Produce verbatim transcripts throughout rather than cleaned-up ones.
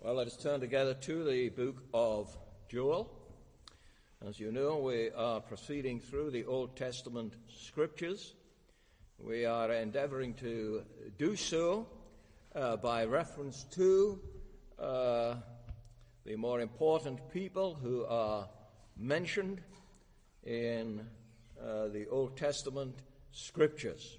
Well, let us turn together to the book of Joel. As you know, we are proceeding through the Old Testament scriptures. We are endeavoring to do so uh, by reference to uh, the more important people who are mentioned in uh, the Old Testament scriptures.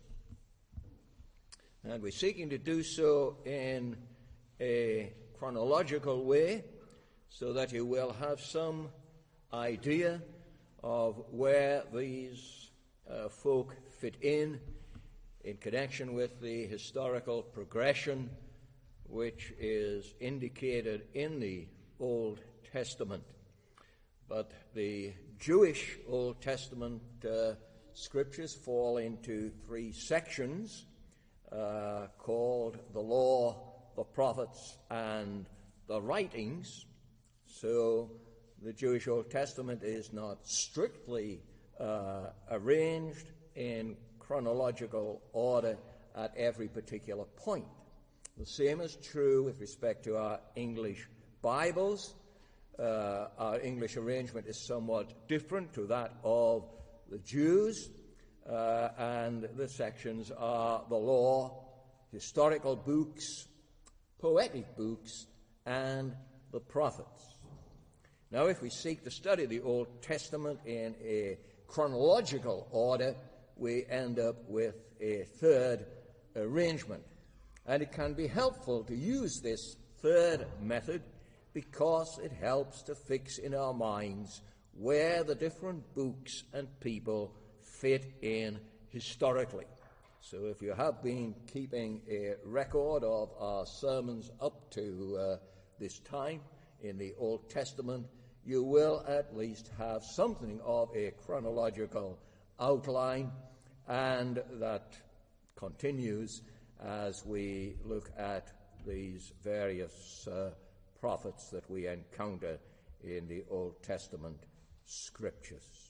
And we're seeking to do so in a chronological way so that you will have some idea of where these uh, folk fit in in connection with the historical progression which is indicated in the Old Testament. But the Jewish Old Testament uh, scriptures fall into three sections uh, called the Law, the Prophets, and the Writings. So the Jewish Old Testament is not strictly uh, arranged in chronological order at every particular point. The same is true with respect to our English Bibles. Uh, our English arrangement is somewhat different to that of the Jews, uh, and the sections are the law, historical books, poetic books, and the prophets. Now, if we seek to study the Old Testament in a chronological order, we end up with a third arrangement. And it can be helpful to use this third method because it helps to fix in our minds where the different books and people fit in historically. So if you have been keeping a record of our sermons up to uh, this time in the Old Testament, you will at least have something of a chronological outline, and that continues as we look at these various uh, prophets that we encounter in the Old Testament scriptures.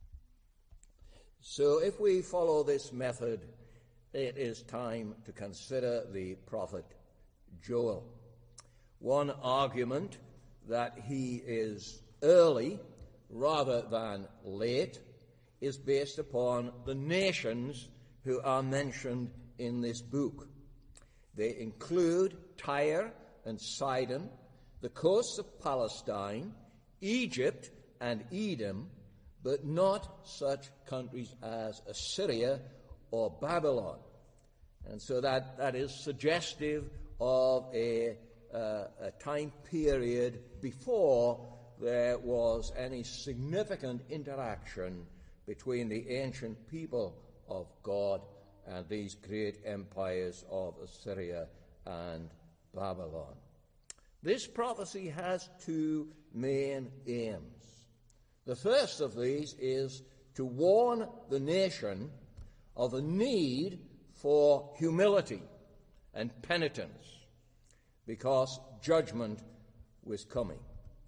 So if we follow this method, it is time to consider the prophet Joel. One argument that he is early rather than late is based upon the nations who are mentioned in this book. They include Tyre and Sidon, the coasts of Palestine, Egypt and Edom, but not such countries as Assyria or Babylon. And so that, that is suggestive of a, uh, a time period before there was any significant interaction between the ancient people of God and these great empires of Assyria and Babylon. This prophecy has two main aims. The first of these is to warn the nation of a need for humility and penitence because judgment was coming.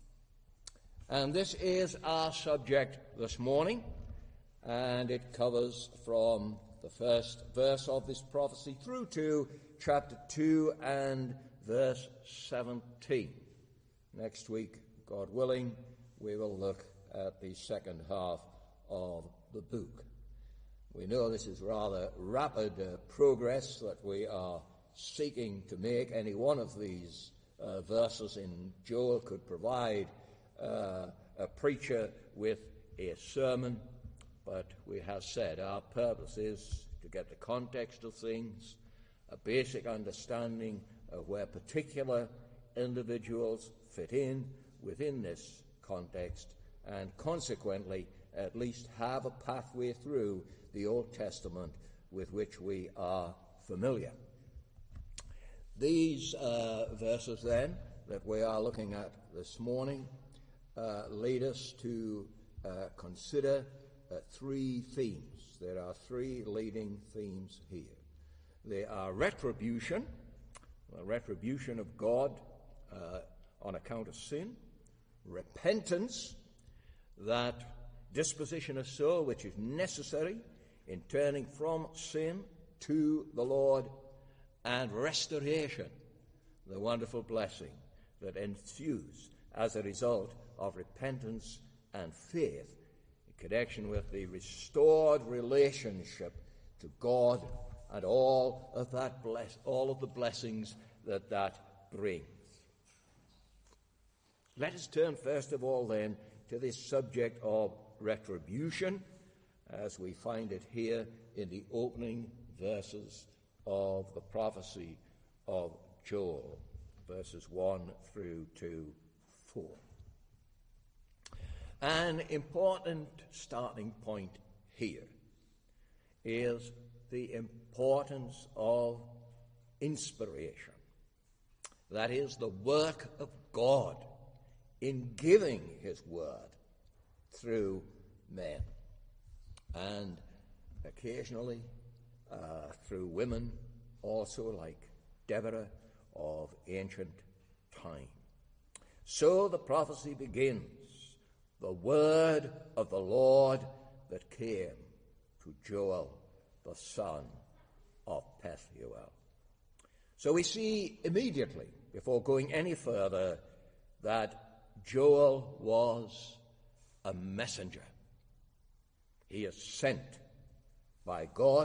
And this is our subject this morning, and it covers from the first verse of this prophecy through to chapter two and verse seventeen. Next week, God willing, we will look at the second half of the book. We know this is rather rapid uh, progress that we are seeking to make. Any one of these uh, verses in Joel could provide uh, a preacher with a sermon, but we have said our purpose is to get the context of things, a basic understanding of where particular individuals fit in within this context, and consequently at least have a pathway through the Old Testament with which we are familiar. These uh, verses then that we are looking at this morning uh, lead us to uh, consider uh, three themes. There are three leading themes here. They are retribution, the retribution of God uh, on account of sin, repentance, that disposition of soul which is necessary in turning from sin to the Lord, and restoration, the wonderful blessing that ensues as a result of repentance and faith in connection with the restored relationship to God and all of that bless, all of the blessings that that brings. Let us turn first of all then to this subject of retribution as we find it here in the opening verses of the prophecy of Joel, verses one through to four. An important starting point here is the importance of inspiration. That is, the work of God in giving his word through men, and occasionally uh, through women also, like Deborah of ancient time. So the prophecy begins, the word of the Lord that came to Joel, the son of Pethuel. So we see immediately, before going any further, that Joel was a messenger. He is sent by God,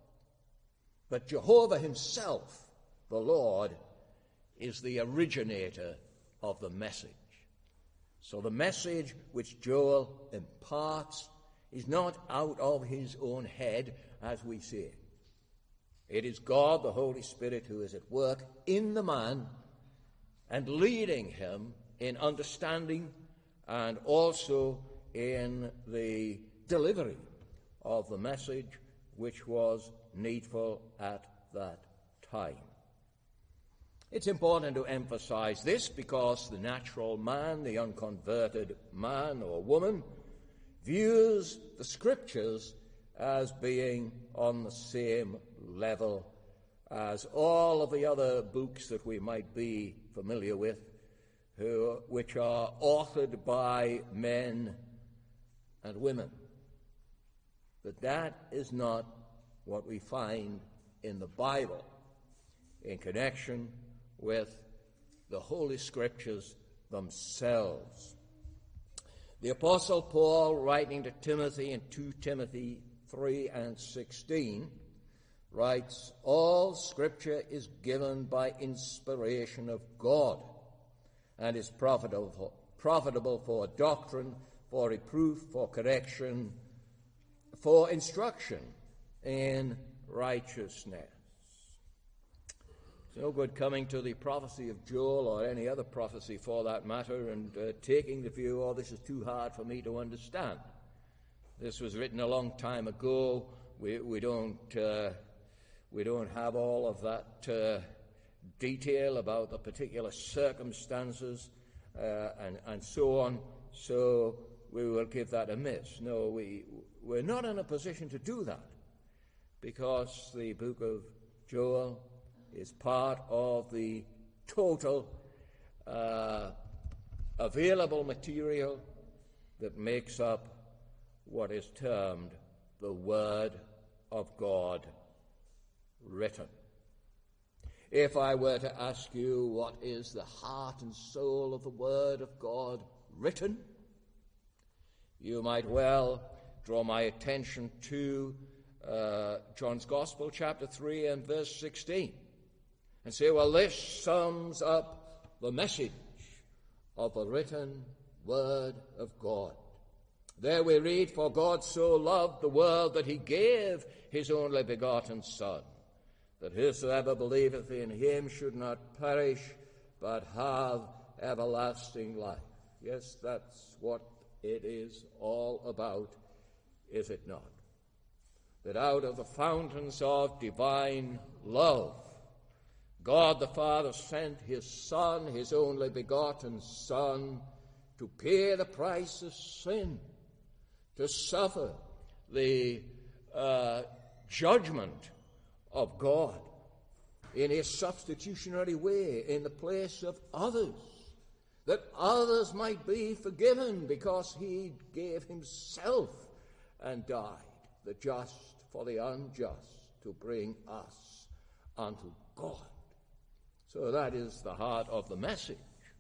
but Jehovah himself, the Lord, is the originator of the message. So the message which Joel imparts is not out of his own head, as we say. It is God, the Holy Spirit, who is at work in the man and leading him in understanding and also in the delivery of the message which was needful at that time. It's important to emphasize this because the natural man, the unconverted man or woman, views the scriptures as being on the same level as all of the other books that we might be familiar with, who, which are authored by men and women. But that is not what we find in the Bible in connection with the Holy Scriptures themselves. The Apostle Paul, writing to Timothy in Second Timothy three and sixteen, writes, all Scripture is given by inspiration of God and is profitable, profitable for doctrine, for reproof, for correction, for instruction in righteousness. It's no good coming to the prophecy of Joel or any other prophecy for that matter and uh, taking the view, oh, this is too hard for me to understand. This was written a long time ago. We, we don't uh, we don't have all of that uh, detail about the particular circumstances uh, and, and so on, so we will give that a miss. No, we, we're not in a position to do that because the book of Joel is part of the total uh, available material that makes up what is termed the Word of God written. If I were to ask you what is the heart and soul of the Word of God written, you might well draw my attention to uh, John's Gospel, chapter three and verse sixteen, and say, well, this sums up the message of the written Word of God. There we read, for God so loved the world that he gave his only begotten Son, that whosoever believeth in him should not perish, but have everlasting life. Yes, that's what it is all about, is it not? That out of the fountains of divine love, God the Father sent his Son, his only begotten Son, to pay the price of sin, to suffer the uh, judgment of God in a substitutionary way in the place of others, that others might be forgiven because he gave himself and died, the just for the unjust, to bring us unto God. So that is the heart of the message.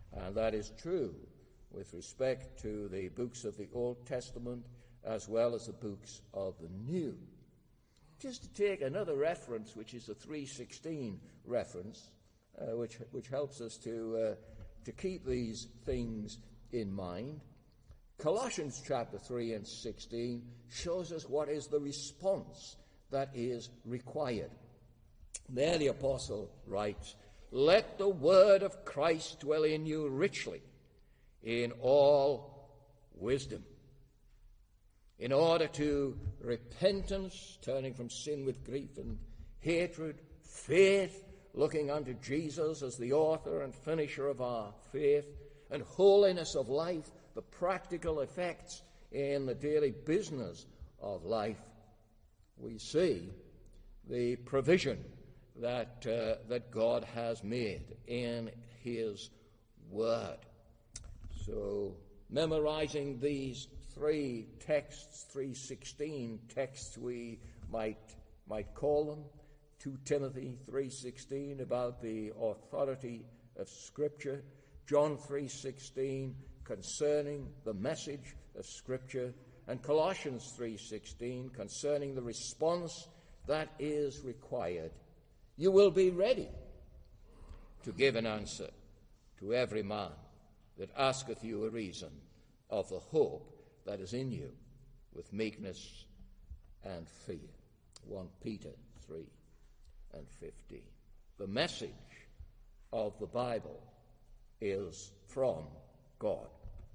And that is true with respect to the books of the Old Testament as well as the books of the New. Just to take another reference, which is the three sixteen reference, uh, which which helps us to uh, to keep these things in mind. Colossians chapter three and sixteen shows us what is the response that is required. There the apostle writes, "Let the word of Christ dwell in you richly, in all wisdom." In order to repentance, turning from sin with grief and hatred, faith, looking unto Jesus as the author and finisher of our faith, and holiness of life, the practical effects in the daily business of life, we see the provision that uh, that God has made in his word. So memorizing these three texts, three sixteen texts we might might call them, Second Timothy three sixteen about the authority of Scripture, John three sixteen concerning the message of Scripture, and Colossians three sixteen concerning the response that is required. You will be ready to give an answer to every man that asketh you a reason of the hope that is in you with meekness and fear. First Peter three and fifteen. The message of the Bible is from God.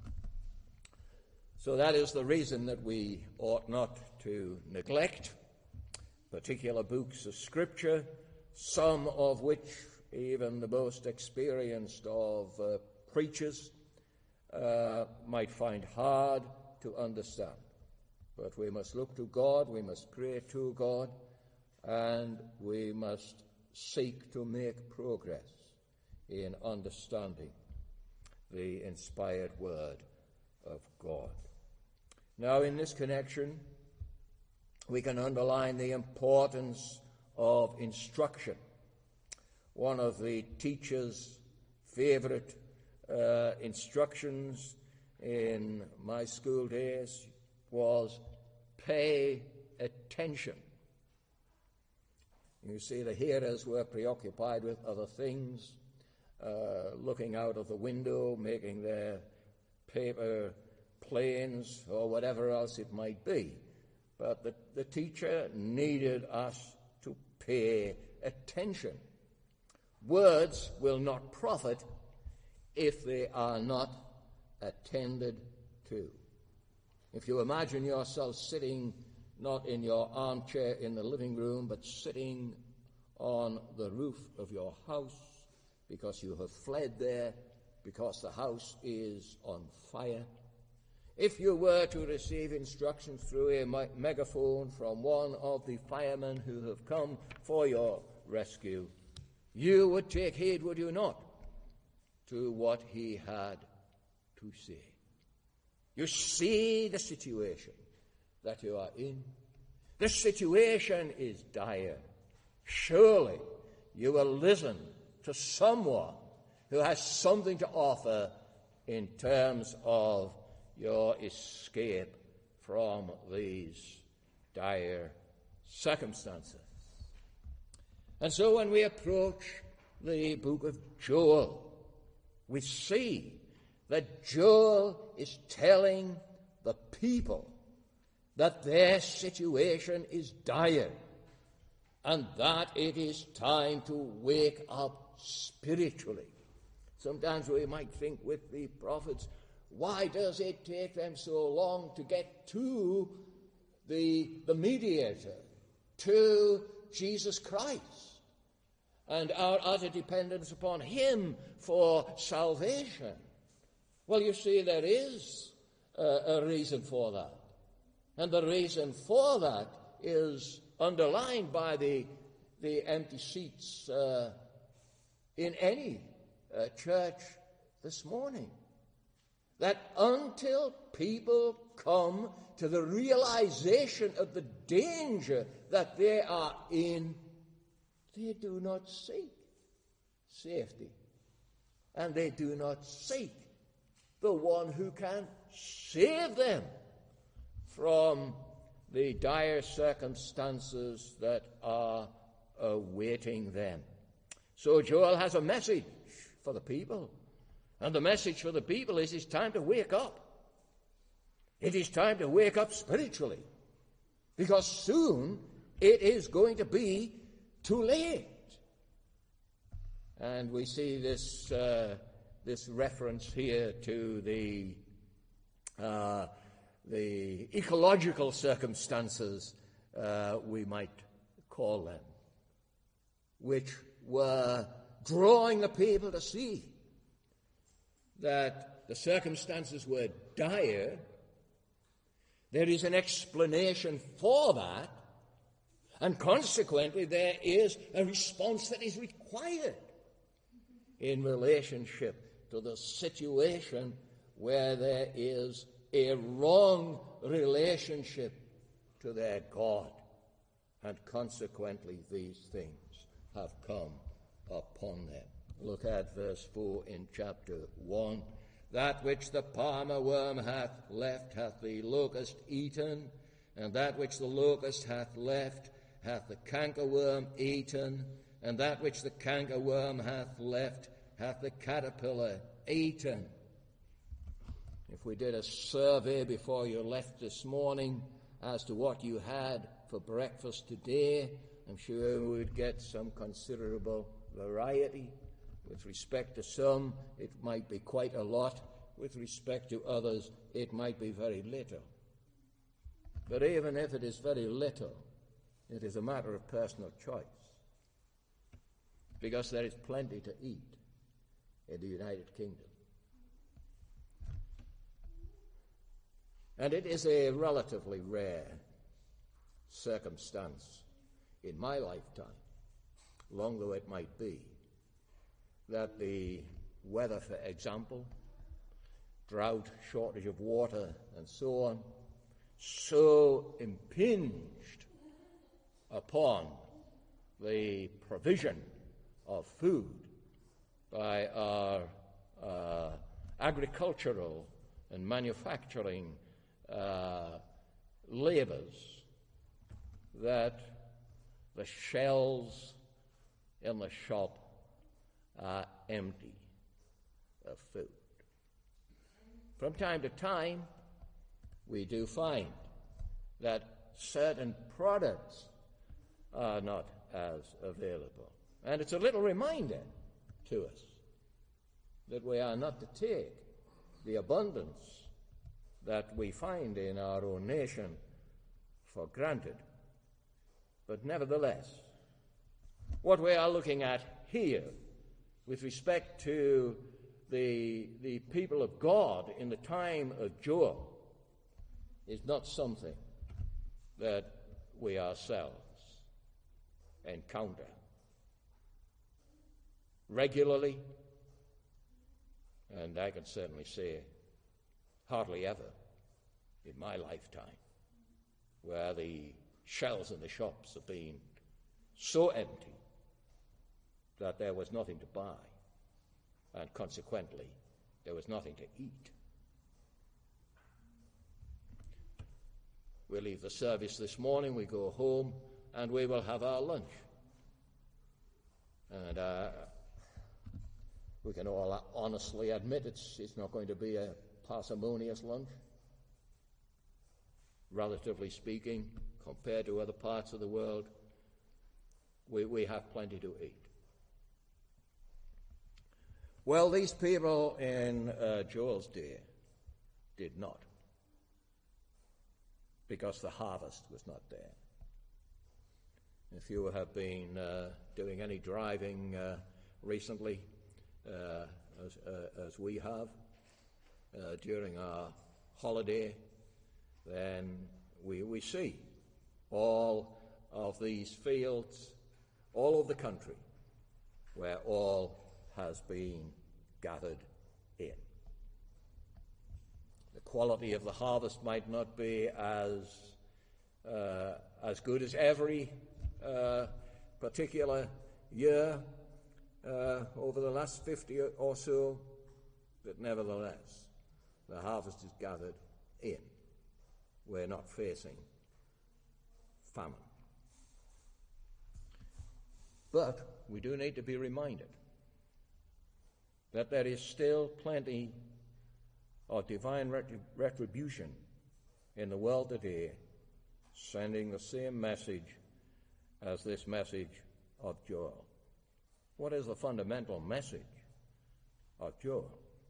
So that is the reason that we ought not to neglect particular books of Scripture, some of which even the most experienced of uh, preachers uh, might find hard to understand. But we must look to God, we must pray to God, and we must seek to make progress in understanding the inspired word of God. Now, in this connection, we can underline the importance of instruction. One of the teacher's favorite uh, instructions in my school days was pay attention. You see, the hearers were preoccupied with other things, uh, looking out of the window, making their paper planes or whatever else it might be. But the, the teacher needed us to pay attention. Words will not profit if they are not attended to. If you imagine yourself sitting not in your armchair in the living room, but sitting on the roof of your house because you have fled there, because the house is on fire. If you were to receive instructions through a me- megaphone from one of the firemen who have come for your rescue, you would take heed, would you not, to what he had to say. You see the situation that you are in. The situation is dire. Surely you will listen to someone who has something to offer in terms of your escape from these dire circumstances. And so when we approach the book of Joel, we see that Joel is telling the people that their situation is dire and that it is time to wake up spiritually. Sometimes we might think with the prophets, why does it take them so long to get to the, the mediator, to Jesus Christ, and our utter dependence upon him for salvation? Well, you see, there is uh, a reason for that. And the reason for that is underlined by the, the empty seats uh, in any uh, church this morning. That until people come to the realization of the danger that they are in, they do not seek safety. and they do not seek the one who can save them from the dire circumstances that are awaiting them. So Joel has a message for the people, and the message for the people is it's time to wake up. It is time to wake up spiritually, because soon it is going to be too late. And we see this uh, this reference here to the uh, the ecological circumstances, uh, we might call them, which were drawing the people to see that the circumstances were dire. There is an explanation for that, and consequently there is a response that is required in relationship to the situation where there is a wrong relationship to their God, and consequently these things have come upon them. Look at verse four in chapter one. That which the palmer worm hath left hath the locust eaten, and that which the locust hath left hath the cankerworm eaten, and that which the cankerworm hath left hath the caterpillar eaten. If we did a survey before you left this morning as to what you had for breakfast today, I'm sure we would get some considerable variety. With respect to some, it might be quite a lot. With respect to others, it might be very little. But even if it is very little, it is a matter of personal choice, because there is plenty to eat in the United Kingdom. And it is a relatively rare circumstance in my lifetime, long though it might be, that the weather, for example, drought, shortage of water, and so on, so impinged upon the provision of food by our uh, agricultural and manufacturing uh, labors that the shelves in the shop are empty of food. From time to time, we do find that certain products are not as available. And it's a little reminder to us that we are not to take the abundance that we find in our own nation for granted. But nevertheless, what we are looking at here with respect to the, the people of God in the time of Joel is not something that we ourselves encounter regularly, and I can certainly say hardly ever in my lifetime, where the shelves in the shops have been so empty that there was nothing to buy, and consequently there was nothing to eat. We leave the service this morning, we go home, and we will have our lunch. And uh, we can all honestly admit it's, it's not going to be a parsimonious lunch, relatively speaking, compared to other parts of the world. We, we have plenty to eat. Well, these people in uh, Joel's day did not, because the harvest was not there. If you have been uh, doing any driving uh, recently, uh, as, uh, as we have, uh, during our holiday, then we, we see all of these fields, all over the country, where all has been gathered in. The quality of the harvest might not be as uh, as good as every uh, particular year, uh, over the last fifty or so, but nevertheless, the harvest is gathered in. We're not facing famine. But we do need to be reminded that there is still plenty of divine retribution in the world today, sending the same message as this message of Joel. What is the fundamental message of Joel?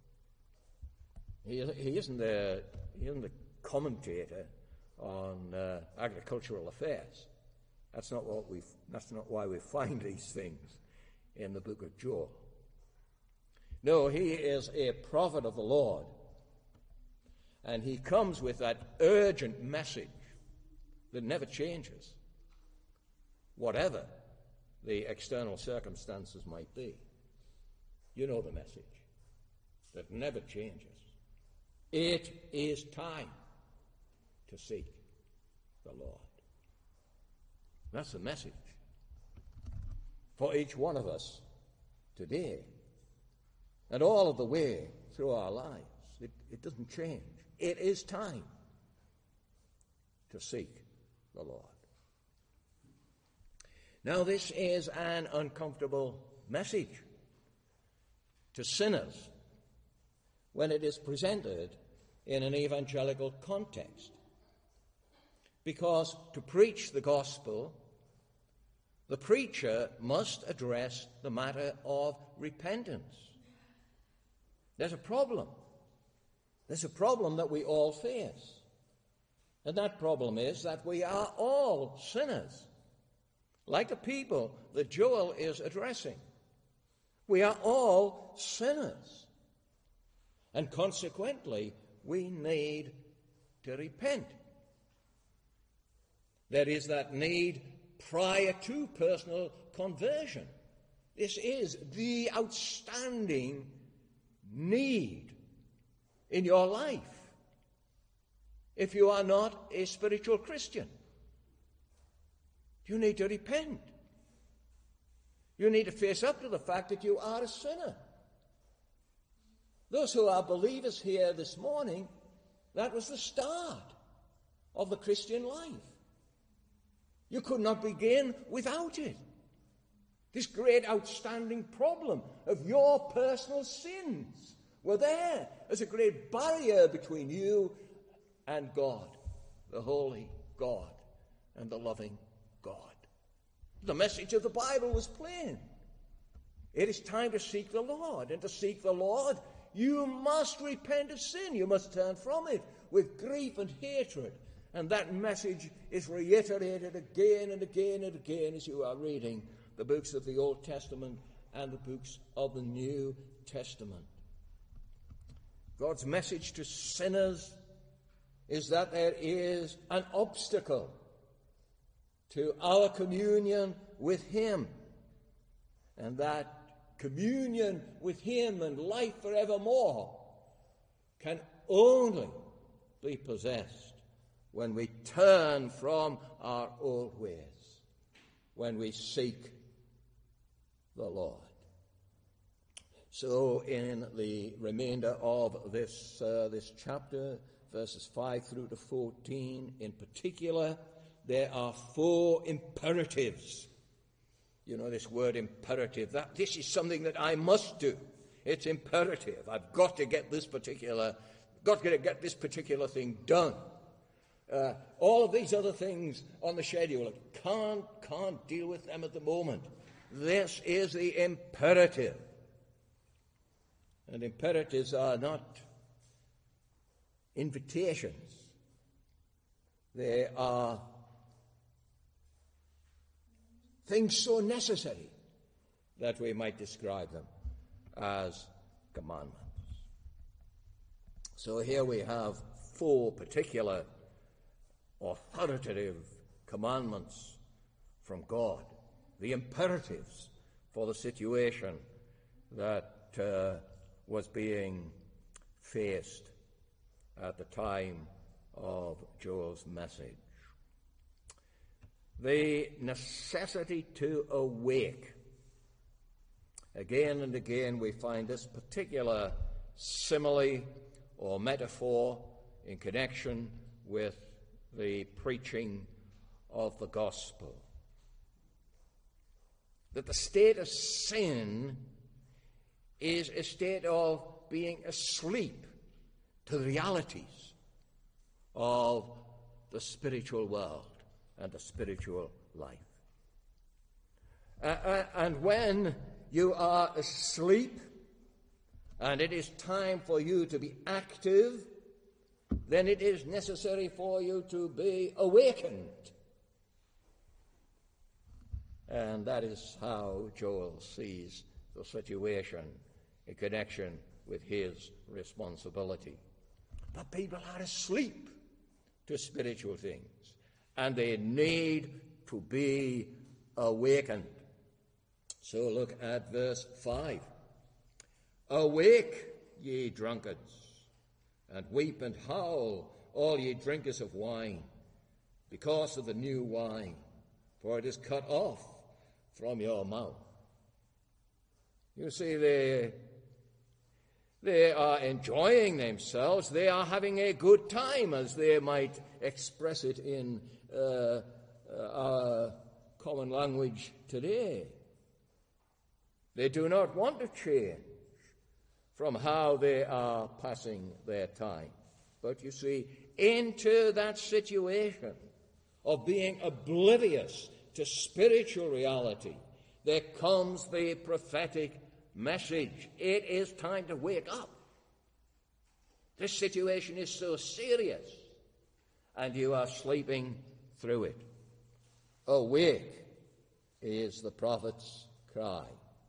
He, he isn't the he isn't the commentator on uh, agricultural affairs. That's not what we. That's not why we find these things in the book of Joel. No, he is a prophet of the Lord, and he comes with that urgent message that never changes, whatever the external circumstances might be. You know the message that never changes. It is time to seek the Lord. That's the message for each one of us today and all of the way through our lives. It, it doesn't change. It is time to seek the Lord. Now, this is an uncomfortable message to sinners when it is presented in an evangelical context. Because to preach the gospel, the preacher must address the matter of repentance. There's a problem. There's a problem that we all face. And that problem is that we are all sinners, like the people that Joel is addressing. We are all sinners. And consequently, we need to repent. There is that need prior to personal conversion. This is the outstanding need in your life if you are not a spiritual Christian. You need to repent. You need to face up to the fact that you are a sinner. Those who are believers here this morning, that was the start of the Christian life. You could not begin without it. This great outstanding problem of your personal sins were there as a great barrier between you and God, the holy God and the loving God. The message of the Bible was plain. It is time to seek the Lord, and to seek the Lord, you must repent of sin. You must turn from it with grief and hatred. And that message is reiterated again and again and again as you are reading the books of the Old Testament and the books of the New Testament. God's message to sinners is that there is an obstacle to our communion with Him, and that communion with Him and life forevermore can only be possessed when we turn from our old ways, when we seek the Lord. So in the remainder of this, uh, this chapter, verses five through to fourteen in particular, there are four imperatives. You know, this word imperative, that this is something that I must do. It's imperative. I've got to get this particular, got to get this particular thing done. Uh, all of these other things on the schedule, can't, can't deal with them at the moment. This is the imperative. And imperatives are not invitations. They are things so necessary that we might describe them as commandments. So here we have four particular authoritative commandments from God, the imperatives for the situation that uh, was being faced at the time of Joel's message. The necessity to awake Again and again we find this particular simile or metaphor in connection with the preaching of the gospel. That the state of sin is a state of being asleep to the realities of the spiritual world and the spiritual life. Uh, and when you are asleep and it is time for you to be active, then it is necessary for you to be awakened. And that is how Joel sees the situation in connection with his responsibility. But people are asleep to spiritual things, and they need to be awakened. So look at verse five. Awake, ye drunkards, and weep and howl, all ye drinkers of wine, because of the new wine, for it is cut off from your mouth. You see, they, they are enjoying themselves. They are having a good time, as they might express it in uh, our common language today. They do not want to change from how they are passing their time. But you see, into that situation of being oblivious to spiritual reality, there comes the prophetic message. It is time to wake up. This situation is so serious, and you are sleeping through it. Awake is the prophet's cry.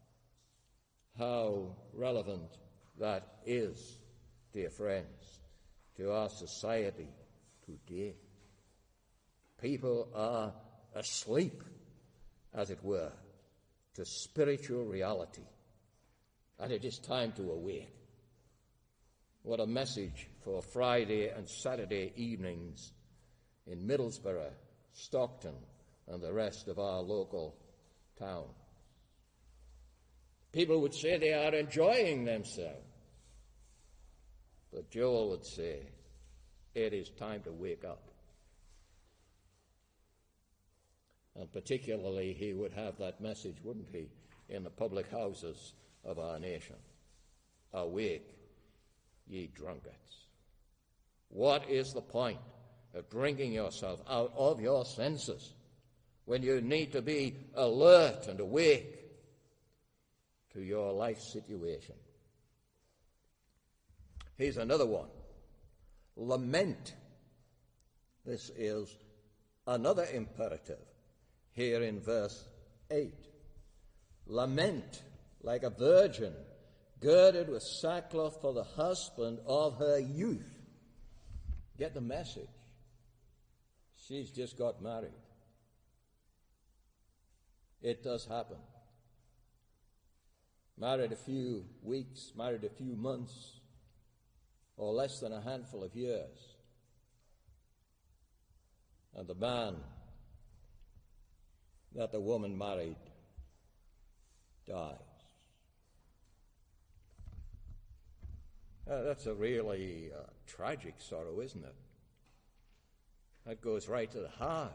How relevant that is, dear friends, to our society today. People are asleep, as it were, to spiritual reality, and it is time to awake. What a message for Friday and Saturday evenings in Middlesbrough, Stockton, and the rest of our local town. People would say they are enjoying themselves. But Joel would say, it is time to wake up. And particularly he would have that message, wouldn't he, in the public houses of our nation. Awake, ye drunkards. What is the point of drinking yourself out of your senses when you need to be alert and awake to your life situation? Here's another one. Lament. This is another imperative here in verse eight. Lament like a virgin girded with sackcloth for the husband of her youth. Get the message. She's just got married. It does happen. Married a few weeks, married a few months, or less than a handful of years, and the man that the woman married dies. Uh, that's a really uh, tragic sorrow, isn't it? That goes right to the heart.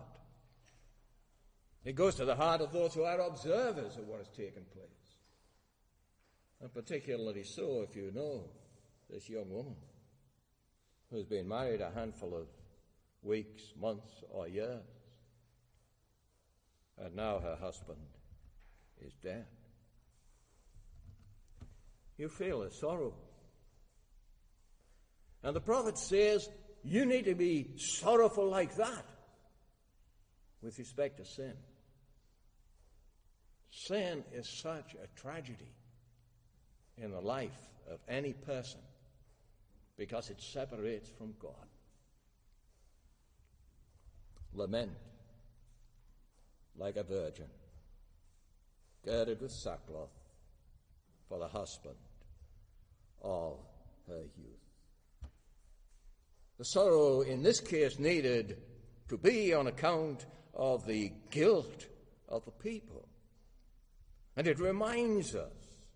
It goes to the heart of those who are observers of what has taken place. And particularly so if you know this young woman who's been married a handful of weeks, months, or years, and now her husband is dead. You feel a sorrow. And the prophet says, you need to be sorrowful like that with respect to sin. Sin is such a tragedy in the life of any person because it separates from God. Lament like a virgin, girded with sackcloth for the husband of her youth. The sorrow in this case needed to be on account of the guilt of the people. And it reminds us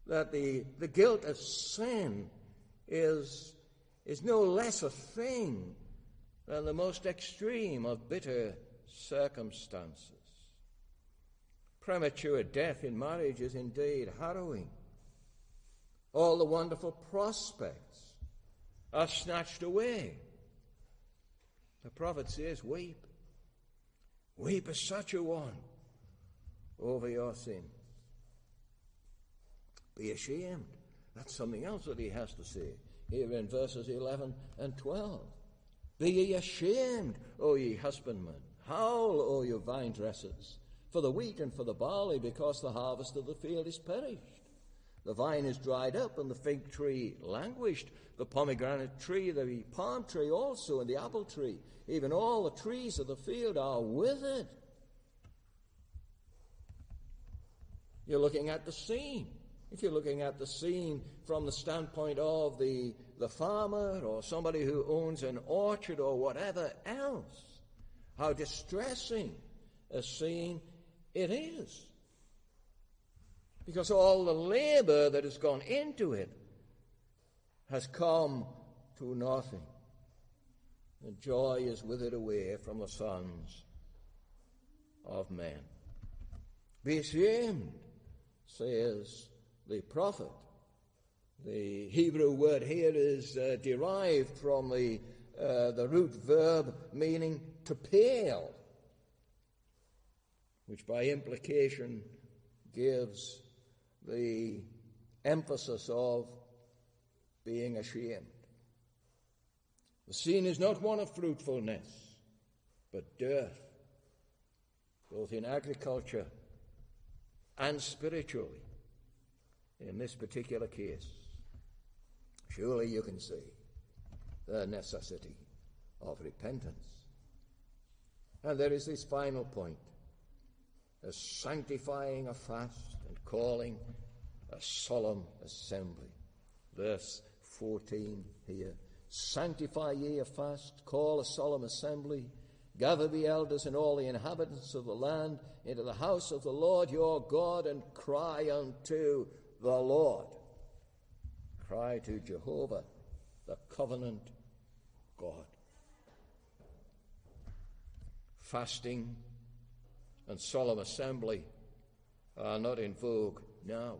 that the, the guilt of sin is, is no less a thing than the most extreme of bitter circumstances. Premature death in marriage is indeed harrowing. All the wonderful prospects are snatched away. The prophet says, weep. Weep as such a one over your sins. Be ashamed. That's something else that he has to say here in verses eleven and twelve. Be ye ashamed, O ye husbandmen. Howl, O you vine dressers, for the wheat and for the barley, because the harvest of the field is perished. The vine is dried up, and the fig tree languished. The pomegranate tree, the palm tree also, and the apple tree, even all the trees of the field are withered. You're looking at the scene. If you're looking at the scene from the standpoint of the, the farmer or somebody who owns an orchard or whatever else, how distressing a scene it is. Because all the labor that has gone into it has come to nothing. And joy is withered away from the sons of men. Be ashamed, says the prophet. The Hebrew word here is uh, derived from the, uh, the root verb meaning to pale, which by implication gives the emphasis of being ashamed. The scene is not one of fruitfulness, but dearth, both in agriculture and spiritually. In this particular case, surely you can see the necessity of repentance. And there is this final point, a sanctifying a fast and calling a solemn assembly. Verse fourteen here. Sanctify ye a fast, call a solemn assembly, gather the elders and all the inhabitants of the land into the house of the Lord your God, and cry unto the Lord. Cry to Jehovah, the covenant God. Fasting and solemn assembly are not in vogue now.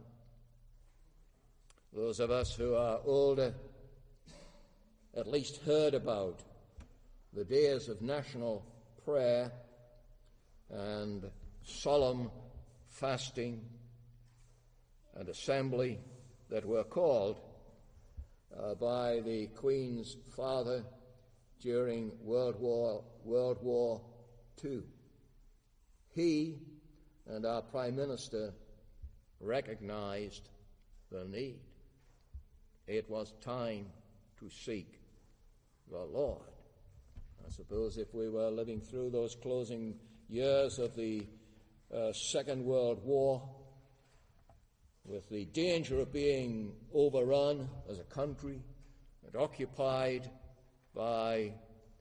Those of us who are older at least heard about the days of national prayer and solemn fasting and assembly that were called uh, by the Queen's father during World War World War Two. He and our Prime Minister recognized the need. It was time to seek the Lord. I suppose if we were living through those closing years of the uh, Second World War, with the danger of being overrun as a country and occupied by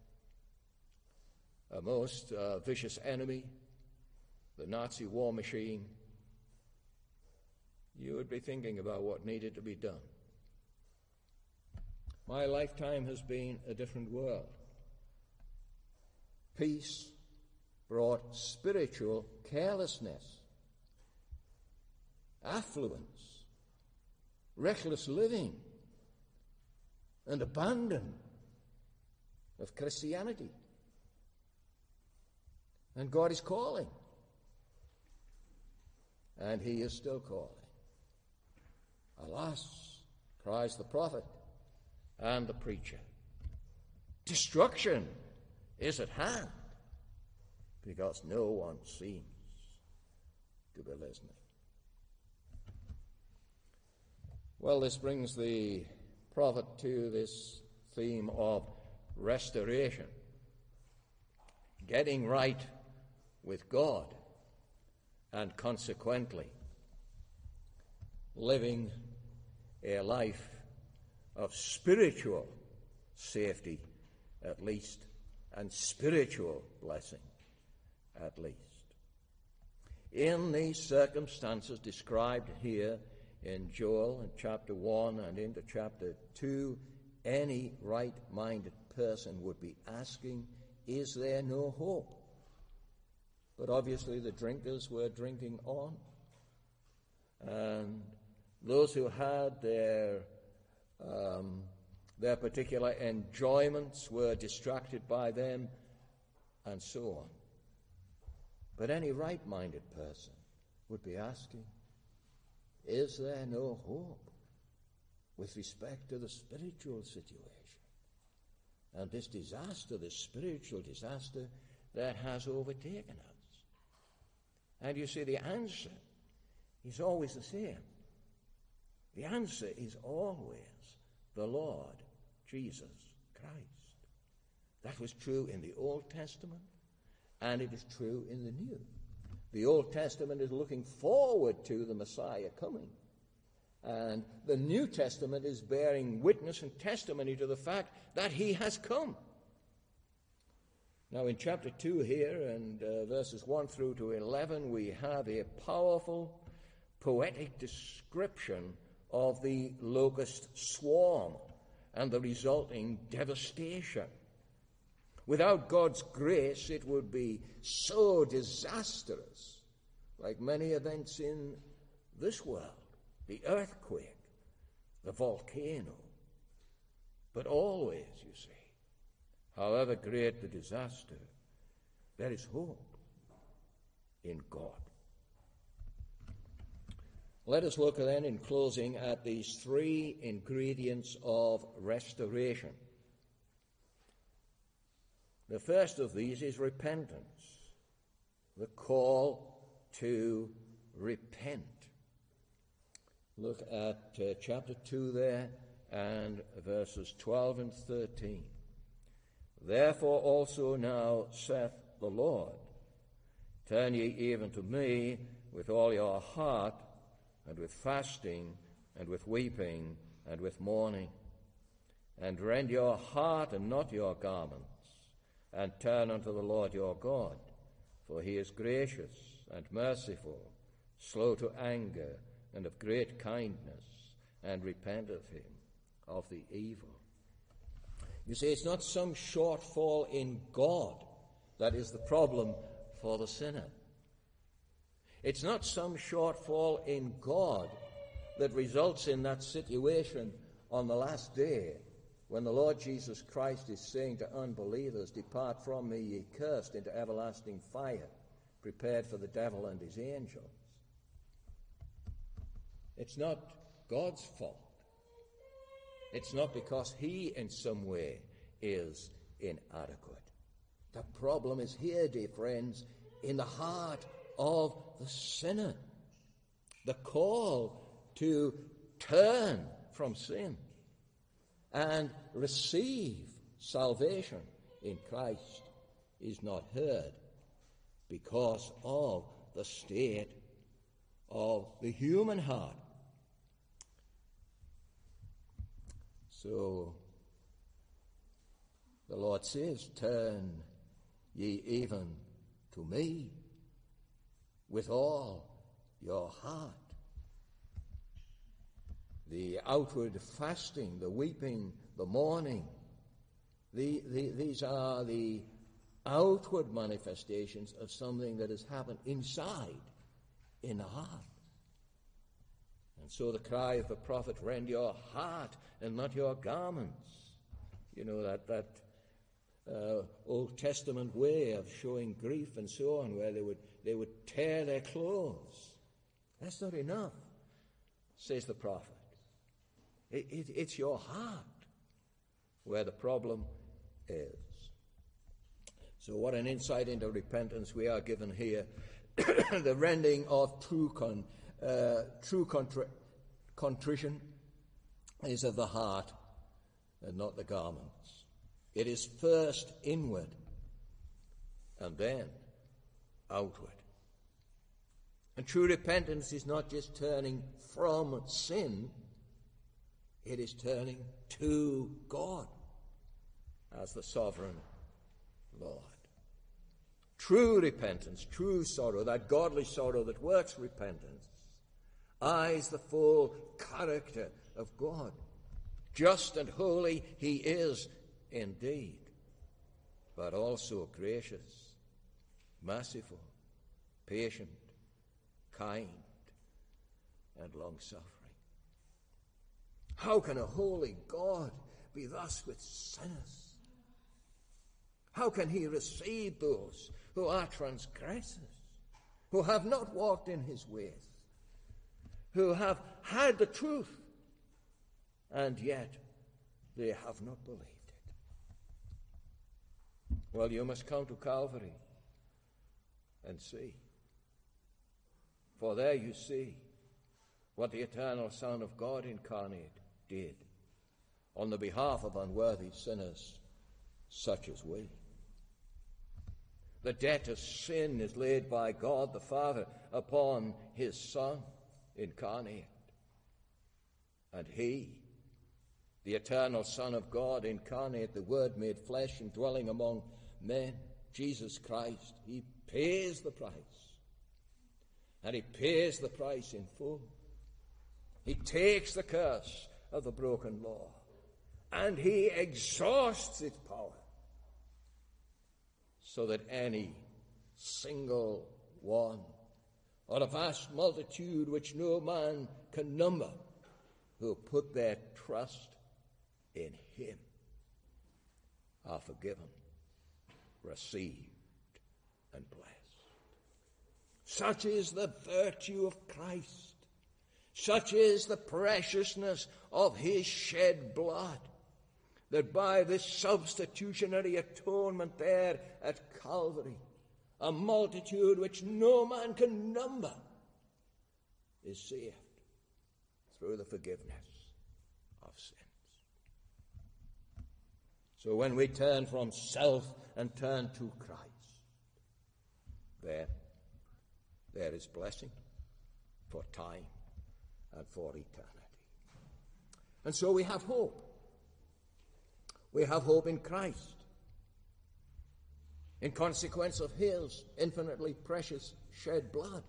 a most uh, vicious enemy, the Nazi war machine, you would be thinking about what needed to be done. My lifetime has been a different world. Peace brought spiritual carelessness, affluence, reckless living, and abandon of Christianity. And God is calling. And he is still calling. Alas, cries the prophet and the preacher, destruction is at hand, because no one seems to be listening. Well, this brings the prophet to this theme of restoration, getting right with God, and consequently living a life of spiritual safety at least, and spiritual blessing at least. In these circumstances described here in Joel in chapter one and into chapter two, any right-minded person would be asking, is there no hope? But obviously the drinkers were drinking on, and those who had their um, their particular enjoyments were distracted by them, and so on. But any right-minded person would be asking, is there no hope with respect to the spiritual situation and this disaster, this spiritual disaster that has overtaken us? And you see, the answer is always the same. The answer is always the Lord Jesus Christ. That was true in the Old Testament, and it is true in the New. The Old Testament is looking forward to the Messiah coming, and the New Testament is bearing witness and testimony to the fact that he has come. Now in chapter two here, and uh, verses one through to eleven, we have a powerful poetic description of the locust swarm and the resulting devastation. Without God's grace, it would be so disastrous, like many events in this world, the earthquake, the volcano. But always, you see, however great the disaster, there is hope in God. Let us look then in closing at these three ingredients of restoration. The first of these is repentance, the call to repent. Look at uh, chapter two there and verses twelve and thirteen. Therefore also now saith the Lord, turn ye even to me with all your heart, and with fasting, and with weeping, and with mourning, and rend your heart and not your garments, and turn unto the Lord your God, for he is gracious and merciful, slow to anger, and of great kindness, and repenteth him of the evil. You see, it's not some shortfall in God that is the problem for the sinner. It's not some shortfall in God that results in that situation on the last day when the Lord Jesus Christ is saying to unbelievers, depart from me, ye cursed, into everlasting fire, prepared for the devil and his angels. It's not God's fault. It's not because he in some way is inadequate. The problem is here, dear friends, in the heart of the sinner. The call to turn from sin and receive salvation in Christ is not heard because of the state of the human heart. So the Lord says, turn ye even to me with all your heart. The outward fasting, the weeping, the mourning, the, the, these are the outward manifestations of something that has happened inside, in the heart. And so the cry of the prophet, rend your heart and not your garments. You know, that, that uh, Old Testament way of showing grief and so on, where they would, they would tear their clothes. That's not enough, says the prophet. It, it, it's your heart where the problem is. So what an insight into repentance we are given here. The rending of true con, uh, true contri- contrition is of the heart and not the garments. It is first inward and then outward. And true repentance is not just turning from sin, it is turning to God as the sovereign Lord. True repentance, true sorrow, that godly sorrow that works repentance, eyes the full character of God. Just and holy he is indeed, but also gracious, merciful, patient, kind, and long-suffering. How can a holy God be thus with sinners? How can he receive those who are transgressors, who have not walked in his ways, who have heard the truth, and yet they have not believed it? Well, you must come to Calvary and see. For there you see what the eternal Son of God incarnate did on the behalf of unworthy sinners such as we. The debt of sin is laid by God the Father upon his Son incarnate. And he, the eternal Son of God incarnate, the Word made flesh and dwelling among men, Jesus Christ, he pays the price. And he pays the price in full. He takes the curse of the broken law, and he exhausts its power, so that any single one, or a vast multitude which no man can number, who put their trust in him, are forgiven, received, and blessed. Such is the virtue of Christ. Such is the preciousness of his shed blood, that by this substitutionary atonement there at Calvary, a multitude which no man can number is saved through the forgiveness of sins. So when we turn from self and turn to Christ, then there is blessing for time and for eternity. And so we have hope. We have hope in Christ, in consequence of his infinitely precious shed blood.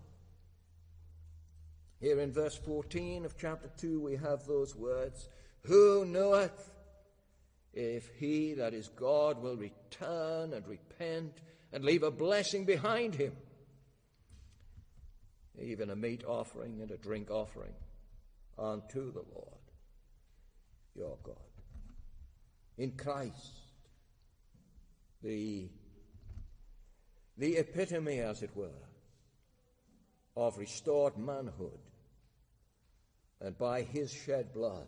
Here in verse fourteen of chapter two we have those words, "Who knoweth if he, that is God, will return and repent and leave a blessing behind him, even a meat offering and a drink offering unto the Lord your God." In Christ, the, the epitome, as it were, of restored manhood, and by his shed blood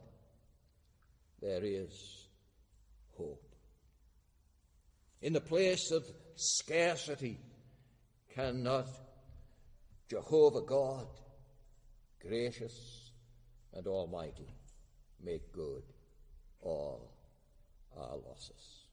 there is hope. In the place of scarcity cannot Jehovah God, gracious and almighty, make good all our losses.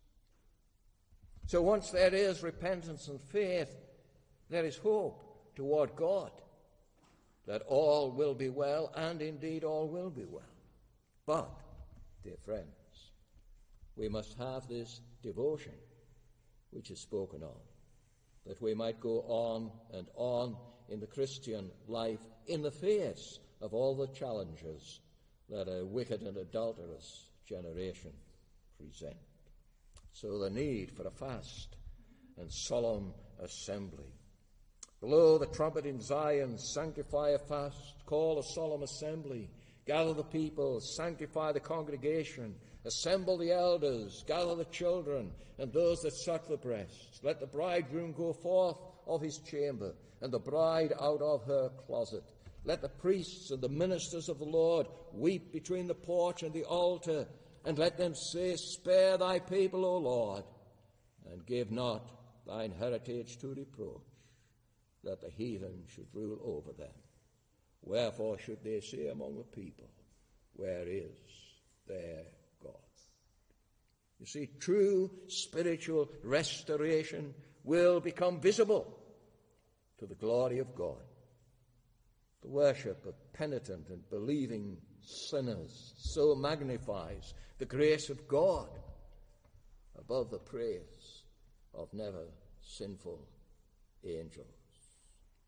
So once there is repentance and faith, there is hope toward God that all will be well, and indeed all will be well. But, dear friends, we must have this devotion which is spoken of, that we might go on and on in the Christian life in the face of all the challenges that a wicked and adulterous generation present. So the need for a fast and solemn assembly. Blow the trumpet in Zion, sanctify a fast, call a solemn assembly, gather the people, sanctify the congregation, assemble the elders, gather the children and those that suck the breast. Let the bridegroom go forth of his chamber, and the bride out of her closet. Let the priests and the ministers of the Lord weep between the porch and the altar, and let them say, "Spare thy people, O Lord, and give not thine heritage to reproach, that the heathen should rule over them. Wherefore should they say among the people, Where is their God?" You see, true spiritual restoration will become visible to the glory of God. The worship of penitent and believing sinners so magnifies the grace of God above the praise of never sinful angels.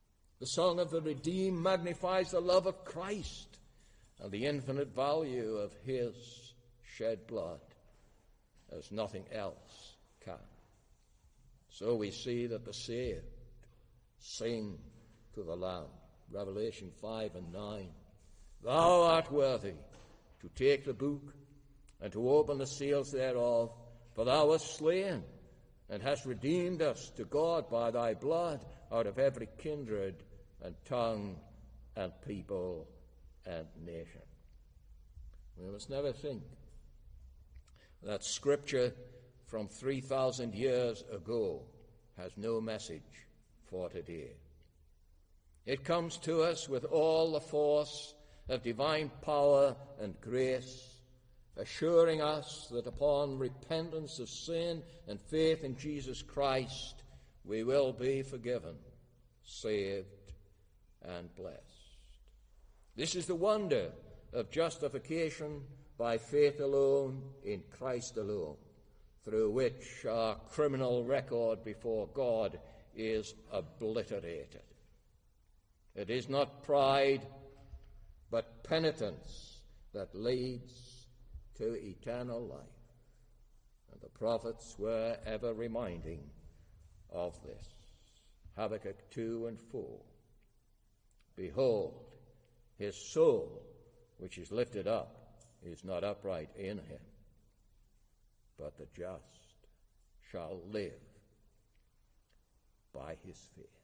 The song of the redeemed magnifies the love of Christ and the infinite value of his shed blood, as nothing else can. So we see that the saved sing to the Lamb. Revelation five and nine. Thou art worthy to take the book and to open the seals thereof, for thou wast slain and hast redeemed us to God by thy blood out of every kindred and tongue and people and nation. We must never think that Scripture from three thousand years ago has no message for today. It comes to us with all the force of divine power and grace, assuring us that upon repentance of sin and faith in Jesus Christ, we will be forgiven, saved, and blessed. This is the wonder of justification by faith alone, in Christ alone, through which our criminal record before God is obliterated. It is not pride, but penitence that leads to eternal life. And the prophets were ever reminding of this. Habakkuk two and four. Behold, his soul, which is lifted up, is not upright in him, but the just shall live by his faith.